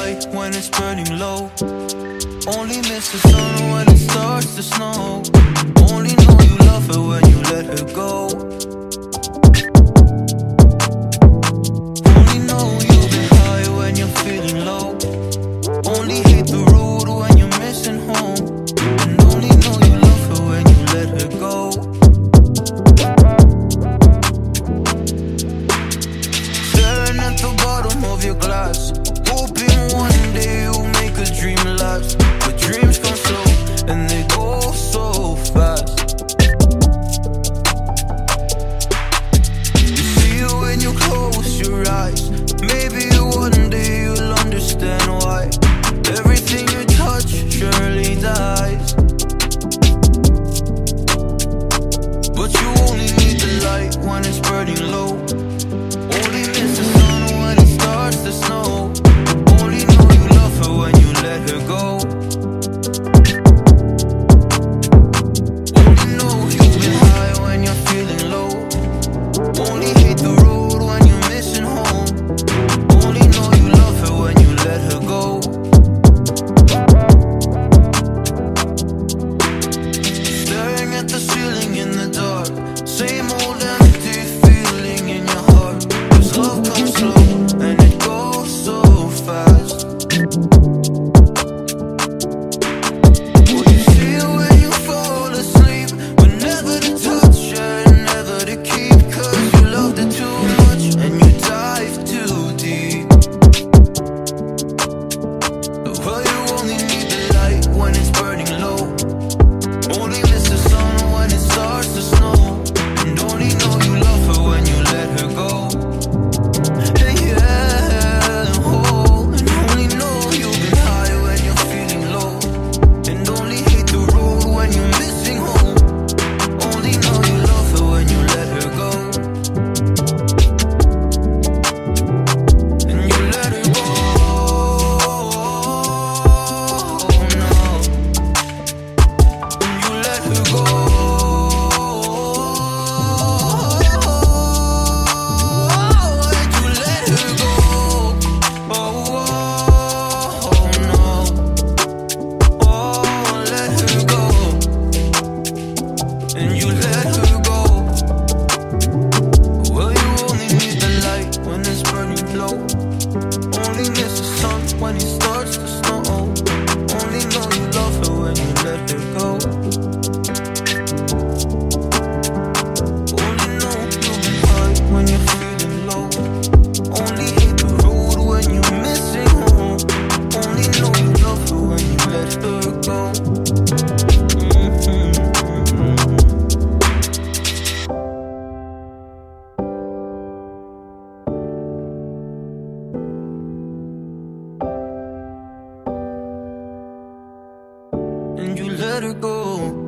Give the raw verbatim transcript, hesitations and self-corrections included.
light when it's burning low. Only miss the sun when it starts to snow. Only know you love her when you let her go. Only know you've been high when you're feeling low. Only hate the road when you're missing home. And only know you love her when you let her go. Staring at the bottom of your glass, hoping one day you'll make a dream last. But dreams come slow and they go so fast. You see it when you close your eyes. Maybe one day you'll understand why everything you touch surely dies. But you only need the light when it's burning low. Only miss the sun when it starts to snow. Only know you love her when you let her go. Only know you've been high when you're feeling low. Only hate the road when you're missing home. Only know you love her when you let her go. Staring at the ceiling in the dark, same old empty feeling in your heart. 'Cause love comes slow and it goes so fast. Well, you see it when you fall asleep, but never to touch and never to keep. 'Cause you loved it too much and you dive too deep. Well, you only need the light when it's burning low. Only miss the sun when it starts to snow. And only know you love her when you let her go. And yeah, oh, and only know you've been high when you're feeling low. And only hate the road when you're missing home. Only know you love her when you let her go. And you let her go. Oh no. And you let her go. And you let her go. Oh, oh no. Oh, let her go. And you let her go. Well, you only need the light when it's burning low. Only miss the sun when it starts to snow. Only know you love her when you let her go. Only know you've been high when you're feeling low. Only hate the road when you're missing home. Only know you love her when you let her go. Mhm. And you let her go.